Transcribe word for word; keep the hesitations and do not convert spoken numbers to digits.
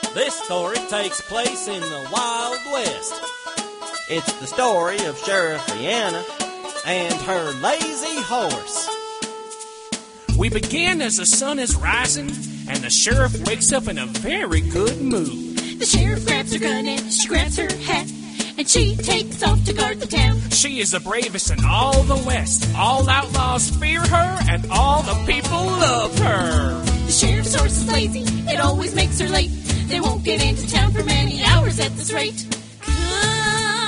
This story takes place in the Wild West. It's the story of Sheriff Rihanna and her lazy horse. We begin as the sun is rising, and the sheriff wakes up in a very good mood. The sheriff grabs her gun and she grabs her hat, and she takes off to guard the town. She is the bravest in all the West. All outlaws fear her, and all the people love her. The sheriff's horse is lazy, it always makes her late. They won't get into town for many hours at this rate. Come